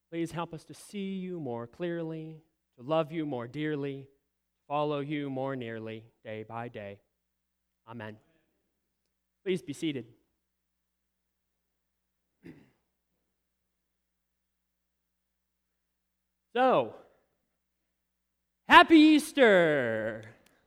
Please help us to see you more clearly, to love you more dearly, to follow you more nearly day by day. Amen. Please be seated. So, Happy Easter!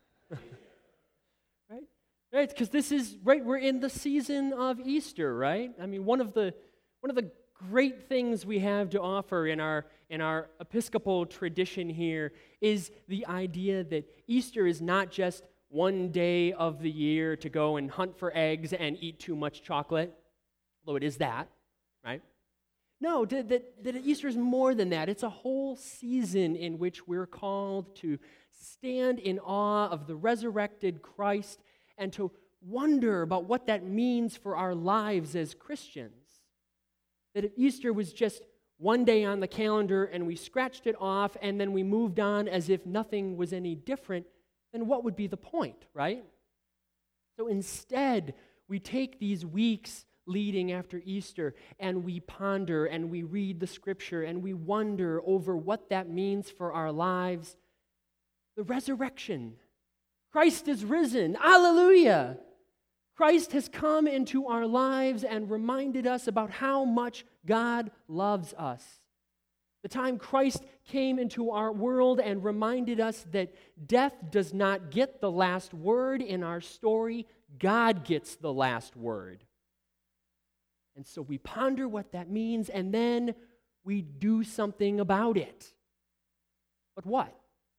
Right, because this is, right, we're in the season of Easter, right? I mean, one of the great things we have to offer in our Episcopal tradition here is the idea that Easter is not just one day of the year to go and hunt for eggs and eat too much chocolate, although it is that, right? No, that Easter is more than that. It's a whole season in which we're called to stand in awe of the resurrected Christ and to wonder about what that means for our lives as Christians. That if Easter was just one day on the calendar and we scratched it off and then we moved on as if nothing was any different, then what would be the point, right? So instead, we take these weeks leading after Easter and we ponder and we read the Scripture and we wonder over what that means for our lives. The resurrection. Christ is risen. Alleluia! Christ has come into our lives and reminded us about how much God loves us. The time Christ came into our world and reminded us that death does not get the last word in our story, God gets the last word. And so we ponder what that means, and then we do something about it. But what?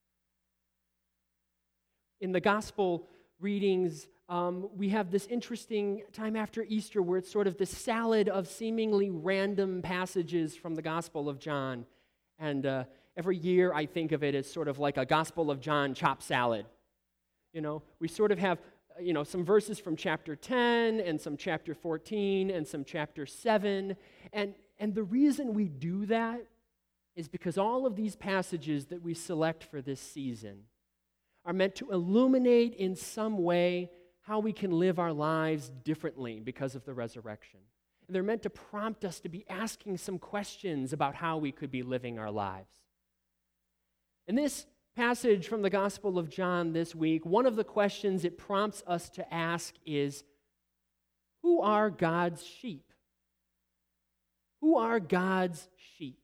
In the gospel readings, we have this interesting time after Easter where it's sort of this salad of seemingly random passages from the Gospel of John. And every year I think of it as sort of like a Gospel of John chopped salad. You know, we sort of have, some verses from chapter 10 and some chapter 14 and some chapter 7. And the reason we do that is because all of these passages that we select for this season are meant to illuminate in some way how we can live our lives differently because of the resurrection. And they're meant to prompt us to be asking some questions about how we could be living our lives. In this passage from the Gospel of John this week, one of the questions it prompts us to ask is, who are God's sheep? Who are God's sheep?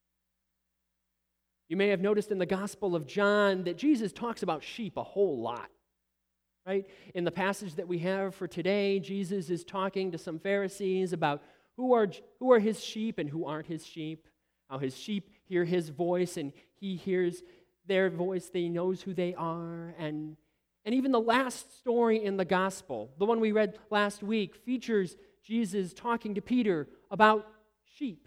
You may have noticed in the Gospel of John that Jesus talks about sheep a whole lot. Right? In the passage that we have for today, Jesus is talking to some Pharisees about who are his sheep and who aren't his sheep, how his sheep hear his voice and he hears their voice, they knows who they are. And even the last story in the gospel, the one we read last week, features Jesus talking to Peter about sheep.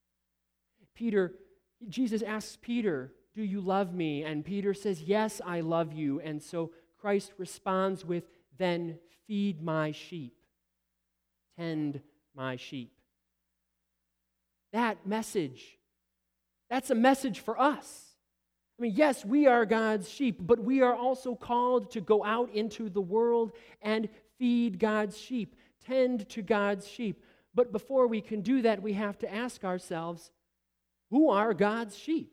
Jesus asks Peter, "Do you love me?" And Peter says, "Yes, I love you." And so Christ responds with, "Then feed my sheep, tend my sheep." That message, that's a message for us. I mean, yes, we are God's sheep, but we are also called to go out into the world and feed God's sheep, tend to God's sheep. But before we can do that, we have to ask ourselves, who are God's sheep?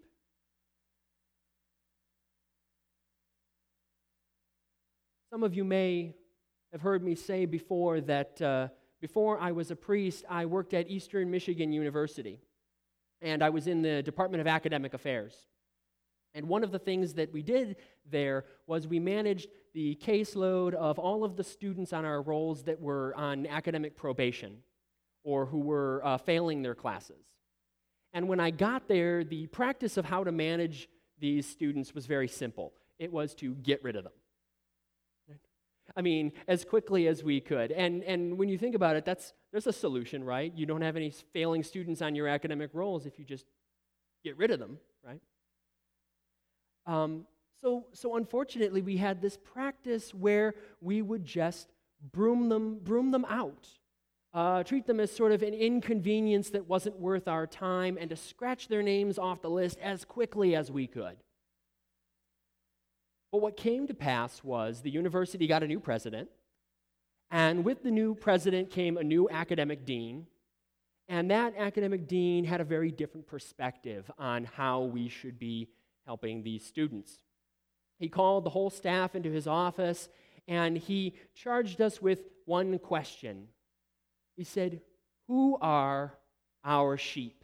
Some of you may have heard me say before that before I was a priest, I worked at Eastern Michigan University, and I was in the Department of Academic Affairs. And one of the things that we did there was we managed the caseload of all of the students on our rolls that were on academic probation or who were failing their classes. And when I got there, the practice of how to manage these students was very simple. It was to get rid of them. I mean, as quickly as we could. And when you think about it, there's a solution, right? You don't have any failing students on your academic rolls if you just get rid of them, right? So unfortunately, we had this practice where we would just broom them out, treat them as sort of an inconvenience that wasn't worth our time, and to scratch their names off the list as quickly as we could. But what came to pass was the university got a new president, and with the new president came a new academic dean, And that academic dean had a very different perspective on how we should be helping these students. He called the whole staff into his office, and he charged us with one question. He said, "Who are our sheep?"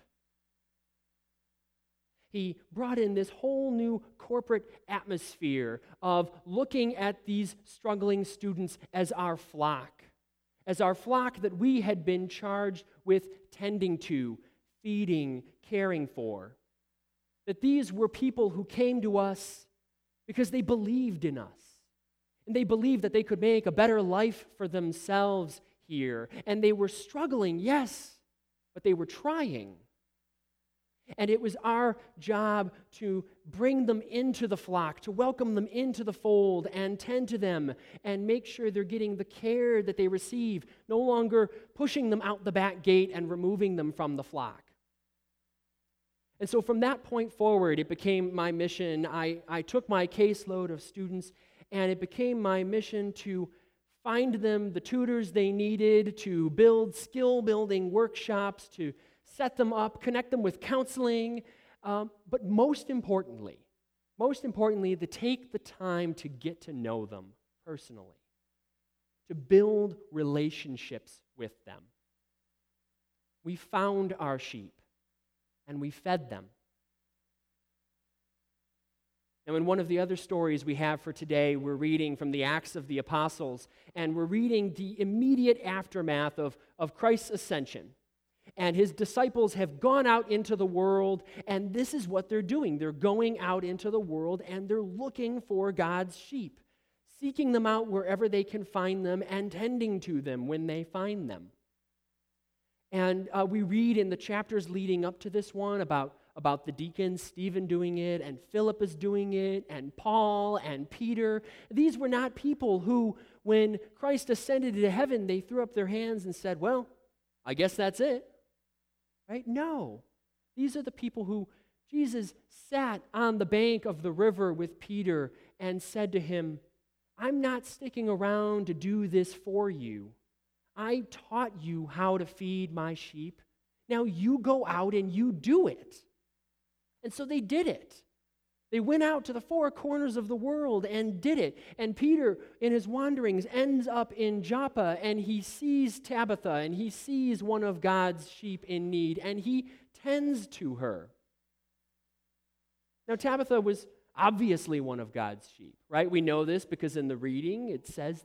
He brought in this whole new corporate atmosphere of looking at these struggling students as our flock that we had been charged with tending to, feeding, caring for. That these were people who came to us because they believed in us. And they believed that they could make a better life for themselves here. And they were struggling, yes, but they were trying. And it was our job to bring them into the flock, to welcome them into the fold and tend to them and make sure they're getting the care that they receive, no longer pushing them out the back gate and removing them from the flock. And so from that point forward, it became my mission. I took my caseload of students, and it became my mission to find them the tutors they needed, to build skill-building workshops, to set them up, connect them with counseling, but most importantly, to take the time to get to know them personally, to build relationships with them. We found our sheep, and we fed them. Now, in one of the other stories we have for today, we're reading from the Acts of the Apostles, and we're reading the immediate aftermath of Christ's ascension. And his disciples have gone out into the world, and this is what they're doing. They're going out into the world, and they're looking for God's sheep, seeking them out wherever they can find them, and tending to them when they find them. And we read in the chapters leading up to this one about the deacons, Stephen doing it, and Philip is doing it, and Paul and Peter. These were not people who, when Christ ascended into heaven, they threw up their hands and said, "Well, I guess that's it." Right? No. These are the people who Jesus sat on the bank of the river with Peter and said to him, "I'm not sticking around to do this for you. I taught you how to feed my sheep. Now you go out and you do it." And so they did it. They went out to the four corners of the world and did it. And Peter, in his wanderings, ends up in Joppa, and he sees Tabitha, and he sees one of God's sheep in need, and he tends to her. Now, Tabitha was obviously one of God's sheep, right? We know this because in the reading it says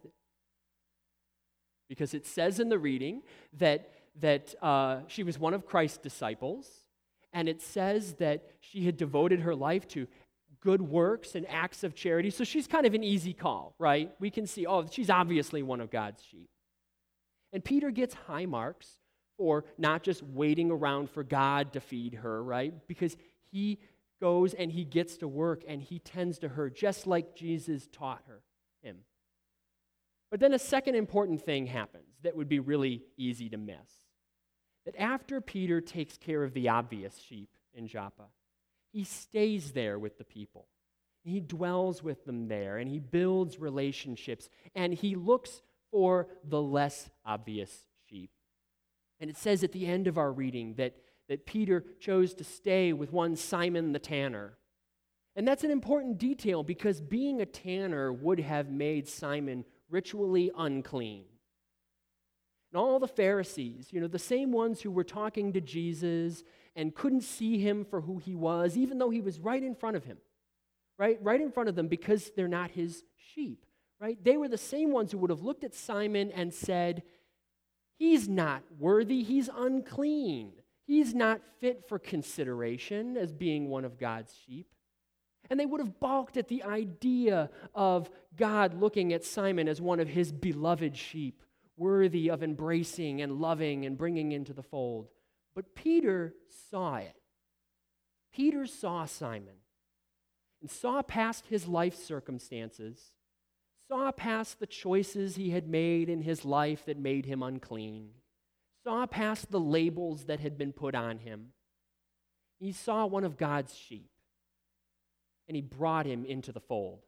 that she was one of Christ's disciples, and it says that she had devoted her life to good works and acts of charity. So she's kind of an easy call, right? We can see, she's obviously one of God's sheep. And Peter gets high marks for not just waiting around for God to feed her, right? Because he goes and he gets to work and he tends to her just like Jesus taught him. But then a second important thing happens that would be really easy to miss. That after Peter takes care of the obvious sheep in Joppa, he stays there with the people. He dwells with them there, and he builds relationships, and he looks for the less obvious sheep. And it says at the end of our reading that Peter chose to stay with one Simon the tanner. And that's an important detail because being a tanner would have made Simon ritually unclean. And all the Pharisees, the same ones who were talking to Jesus and couldn't see him for who he was, even though he was right in front of him, right in front of them because they're not his sheep, right? They were the same ones who would have looked at Simon and said, "He's not worthy, he's unclean. He's not fit for consideration as being one of God's sheep." And they would have balked at the idea of God looking at Simon as one of his beloved sheep, worthy of embracing and loving and bringing into the fold. But Peter saw it. Peter saw Simon and saw past his life circumstances, saw past the choices he had made in his life that made him unclean, saw past the labels that had been put on him. He saw one of God's sheep, and he brought him into the fold.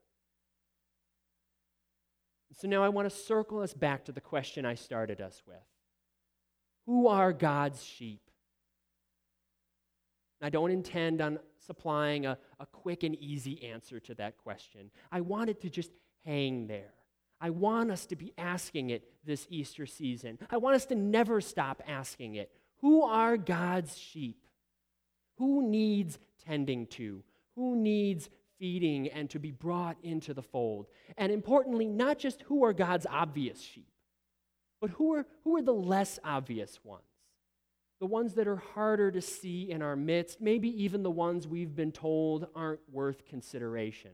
So now I want to circle us back to the question I started us with. Who are God's sheep? I don't intend on supplying a quick and easy answer to that question. I want it to just hang there. I want us to be asking it this Easter season. I want us to never stop asking it. Who are God's sheep? Who needs tending to? Who needs feeding and to be brought into the fold? And importantly, not just who are God's obvious sheep, but who are the less obvious ones? The ones that are harder to see in our midst, maybe even the ones we've been told aren't worth consideration.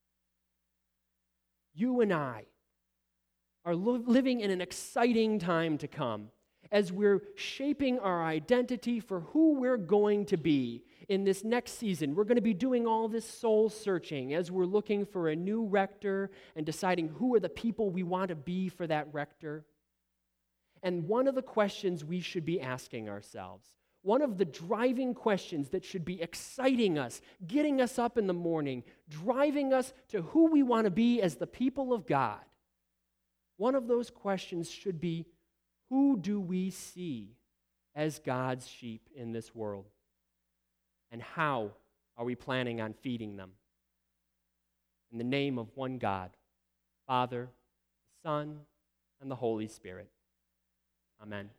You and I are living in an exciting time to come as we're shaping our identity for who we're going to be in this next season. We're going to be doing all this soul searching as we're looking for a new rector and deciding who are the people we want to be for that rector. And one of the questions we should be asking ourselves, one of the driving questions that should be exciting us, getting us up in the morning, driving us to who we want to be as the people of God, one of those questions should be, who do we see as God's sheep in this world? And how are we planning on feeding them? In the name of one God, Father, the Son, and the Holy Spirit. Amen.